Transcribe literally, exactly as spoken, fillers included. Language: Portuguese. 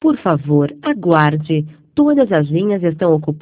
Por favor, aguarde. Todas as linhas estão ocupadas.